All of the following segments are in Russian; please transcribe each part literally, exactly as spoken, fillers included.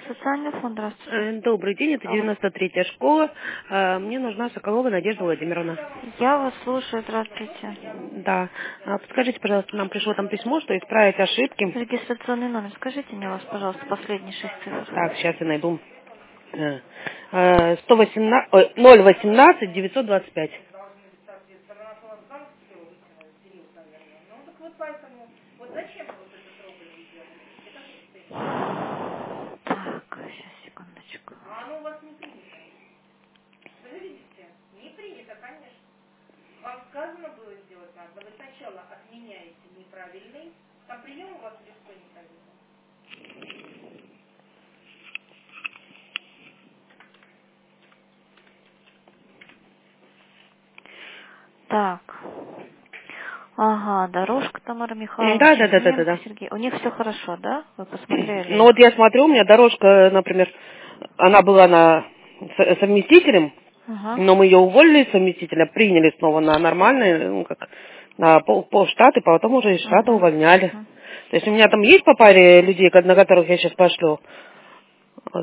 Социальный фонд, здравствуйте. Э, Добрый день, это Алло. девяносто третья школа. Э, Мне нужна Соколова Надежда Владимировна. Я вас слушаю, здравствуйте. Да. А Подскажите, пожалуйста, нам пришло там письмо, что исправить ошибки. Регистрационный номер, скажите мне вас, пожалуйста, последние шесть Так, цифр. сейчас я найду. Э, э, сто восемнадцать, ой, ноль восемнадцать девятьсот двадцать пять. Так, сейчас, секундочку. Так. Ага, дорожка Тамара Михайловна, Да, да, да, да, да, Черненко, да. Сергей. У них все хорошо, да? Вы Ну посмотрели? вот я смотрю, у меня дорожка, например, она была на со- совместителем, Ага. но мы ее уволили из совместителя, приняли снова на нормальный, ну как, на пол, полштата, и потом уже из штата Угу. увольняли. Угу. То есть у меня там есть по паре людей, ко- на которых я сейчас пошлю. Вот.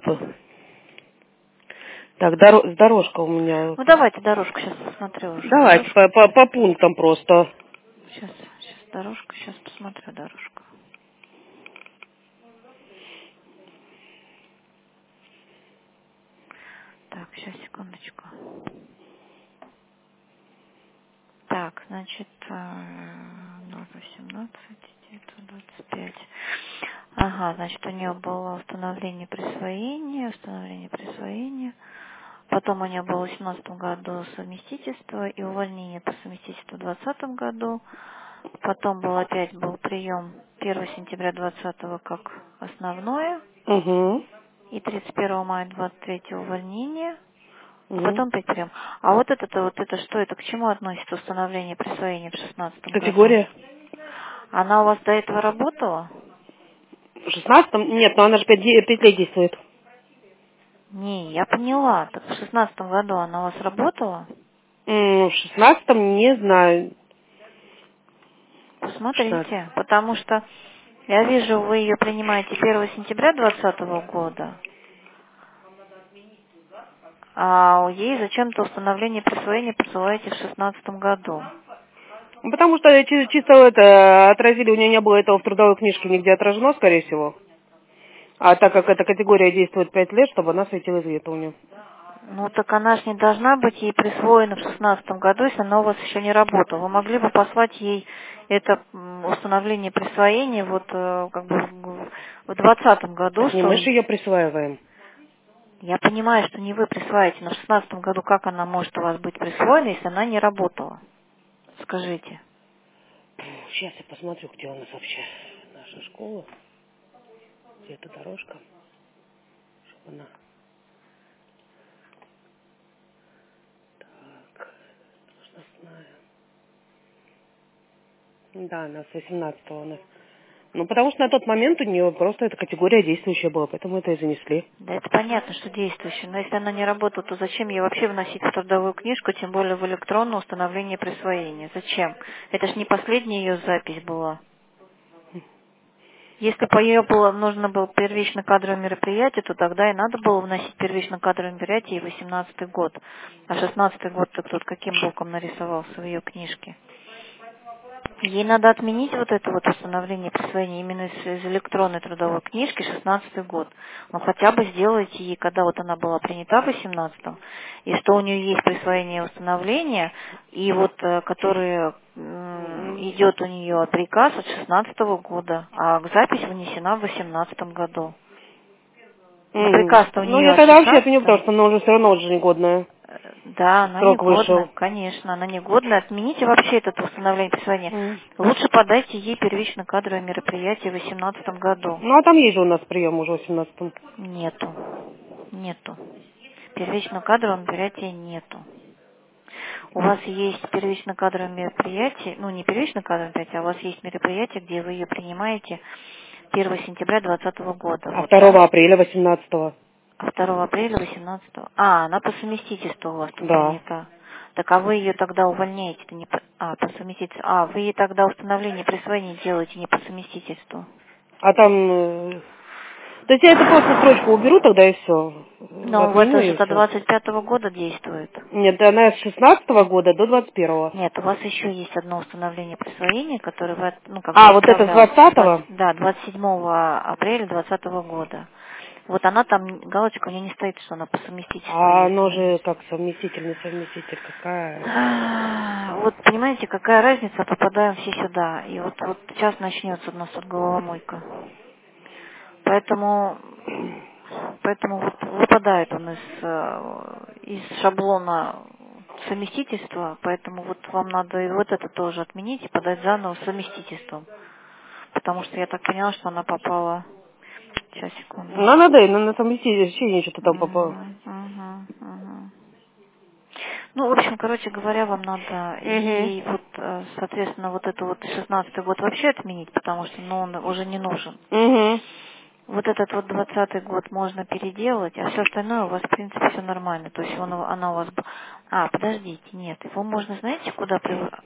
Так, доро- дорожка у меня. Ну давайте дорожку сейчас посмотрю уже. Давайте по, Дорожку. по, по пунктам просто. Сейчас, сейчас дорожку, сейчас посмотрю дорожку. Так, сейчас, секундочку. Так, значит, ноль восемнадцать девятьсот двадцать пять. Ага, значит, у нее было установление присвоения, установление присвоения. Потом у нее было в восемнадцатом году совместительство и увольнение по совместительству в двадцатом году. Потом был опять был прием первого сентября двадцатого как основное. Угу. И тридцать первого мая двадцать третьего увольнение. А Угу. потом пять прием. А вот это-то, вот это что, это к чему относится установление присвоения в шестнадцатом году? Категория. Она у вас до этого работала? В шестнадцатом? Нет, но она же пять, де- пять лет действует. Не, я поняла. Так в шестнадцатом году она у вас работала? М, В шестнадцатом не знаю. шестнадцать. Посмотрите, потому что я вижу, вы ее принимаете первого сентября двадцатого года, а ей зачем-то установление присвоения посылаете в шестнадцатом году. Ну, потому что чи- чисто это отразили, у нее не было этого в трудовой книжке нигде отражено, скорее всего. А так как эта категория действует пять лет, чтобы она светилась где-то у нее. Ну так она же не должна быть ей присвоена в шестнадцатом году, если она у вас еще не работала. Вы могли бы послать ей это м, установление присвоения вот э, как бы в в двадцатом году, Так не что мы же ее присваиваем. я понимаю, что не вы присваиваете, но в шестнадцатом году как она может у вас быть присвоена, если она не работала? Скажите. Сейчас я посмотрю, где у нас вообще наша школа. Где эта дорожка. Чтобы она... Так, должностная. Да, она с восемнадцатого у нас. Ну, потому что на тот момент у нее просто эта категория действующая была, поэтому это и занесли. Да это понятно, что действующая, но если она не работала, то зачем ей вообще вносить в трудовую книжку, тем более в электронное установление присвоения? Зачем? Это же не последняя ее запись была. Если по ее было, нужно было первично кадровое мероприятие, то тогда и надо было вносить первично кадровое мероприятие и восемнадцатый год. А шестнадцатый год-то кто-то каким боком нарисовался в ее книжке? Ей надо отменить вот это вот установление присвоения именно из, из электронной трудовой книжки шестнадцатый год. Но хотя бы сделайте ей, когда вот она была принята в восемнадцатом, и что у нее есть присвоение установления, и вот э, который м, идет у нее приказ от шестнадцатого года, а запись внесена в восемнадцатом году. Но Мгм. приказ-то у Ну, нее я от тогда вообще отменю, потому шестнадцатого. что она уже все равно уже негодная. Э, Да, она Срок негодна, вышел. конечно, она негодна. Отмените вообще это установление присвоения. Мгм. Лучше подайте ей первично кадровое мероприятие в две тысячи восемнадцатом году. Ну, а там есть же у нас прием уже в восемнадцатом. Нету. Нету. Первичного кадрового мероприятия нету. У вас есть первично кадровое мероприятие, ну не первично кадровое мероприятие, а у вас есть мероприятие, где вы ее принимаете первого сентября двадцатого года. А Вот, да? второго апреля восемнадцатого. А второго апреля восемнадцатого. А, она по совместительству у вас тут Да. принята. Так а вы ее тогда увольняете, это не по... А, по совместительству. А, вы ей тогда установление присвоения делаете не по совместительству. А там, э, То есть я это просто строчку уберу тогда и все. Но у вас же до двадцать пятого года действует. Нет, она с шестнадцатого года до двадцать первого. Нет, у вас еще есть одно установление присвоения, которое вы, ну, как А, бы вот это с отправлял двадцатого? Да, двадцать седьмого апреля двадцатого года. Вот она там, галочка у нее не стоит, что она по совместительству. А есть. оно же как совместитель, не совместитель, какая? А, Вот понимаете, какая разница, попадаем все сюда. И вот, вот сейчас начнется у нас тут головомойка. Поэтому, поэтому вот выпадает он из, э, из шаблона совместительства, поэтому вот вам надо и вот это тоже отменить и подать заново совместительством. Потому что я так поняла, что она попала... Сейчас, секунду. Ну, надо, и на совместительстве что-то там попало. Угу, угу, угу. Ну, в общем, короче говоря, вам надо Угу. и вот, э, соответственно, вот это вот шестнадцатый год вообще отменить, потому что, ну, он уже не нужен. Угу. Вот этот вот двадцатый год можно переделать, а все остальное у вас, в принципе, все нормально. То есть он, она у вас... б- А, подождите, нет, его можно, знаете, куда приурочить?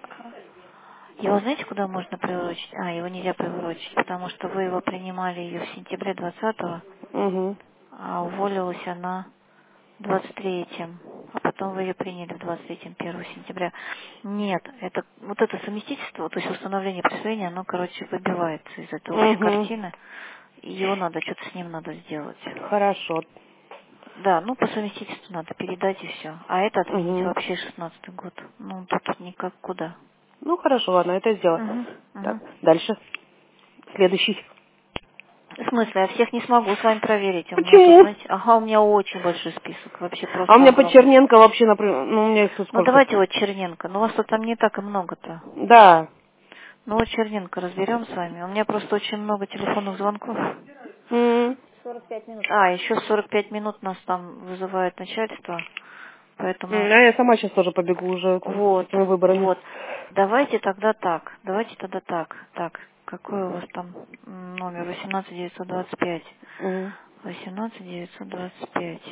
Его знаете, куда можно приурочить? А, его нельзя приурочить, потому что вы его принимали ее в сентябре двадцатого, Угу. а уволилась она двадцать третьем, а потом вы ее приняли в двадцать третьем, первого сентября. Нет, это вот это совместительство, то есть установление присвоения, оно, короче, выбивается из этой общей Угу. картины. И его надо, что-то с ним надо сделать. Хорошо. Да, ну по совместительству надо передать и все. А это отменить Угу. вообще шестнадцатый год. Ну, тут никак куда. Ну, хорошо, ладно, это сделаю. Угу, Так, угу. дальше. Следующий. В смысле, я всех не смогу с вами проверить. У меня тут, Почему? знаете, ага, у меня очень большой список, вообще А у просто меня под огромный. Черненко вообще, например, ну, у меня их тут Ну, сколько? давайте вот Черненко. Ну, у вас тут там не так и много-то. Да. Ну, вот Черненко разберем с вами. У меня просто очень много телефонных звонков. М. сорок пять минут. А, еще в сорок пять минут нас там вызывает начальство. М, Поэтому А я сама сейчас тоже побегу уже это, с вот, этими выборами. вот. Давайте тогда так. Давайте тогда так. Так, какой у вас там м, номер? восемнадцать девятьсот двадцать пять. М. восемнадцать девятьсот двадцать пять.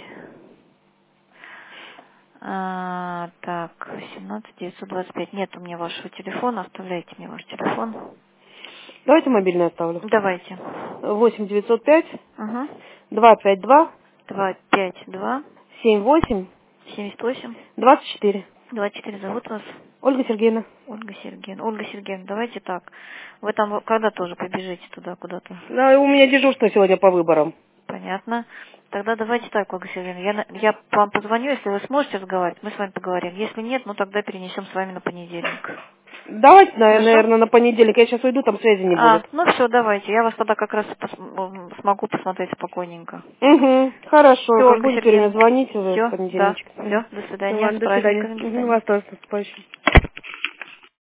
А, так, восемнадцать девятьсот двадцать пять. Нет у меня вашего телефона. Оставляйте мне ваш телефон. Давайте мобильный оставлю. Давайте. восемь девятьсот пять Угу. два пять два Два пять два семь восемь семьдесят восемь двадцать четыре. двадцать четыре. Зовут вас Ольга Сергеевна. Ольга Сергеевна. Ольга Сергеевна, давайте так. Вы там когда тоже побежите туда куда-то? Да, у меня дежурство сегодня по выборам. Понятно. Тогда давайте так, Ольга Сергеевна. Я, на- я вам позвоню, если вы сможете разговаривать, мы с вами поговорим. Если нет, ну тогда перенесем с вами на понедельник. Давайте, Хорошо? наверное, на понедельник. Я сейчас уйду, там связи не А, будет. ну все, давайте. Я вас тогда как раз пос- м, смогу посмотреть спокойненько. Угу, хорошо. Все, Как Ольга будете мне Сергеевна. звонить уже в Все, да. понедельничек. Мгм. Все, до Ну свидания. С ладно, до свидания. праздниками. До Угу, свидания. вас тоже с наступающим.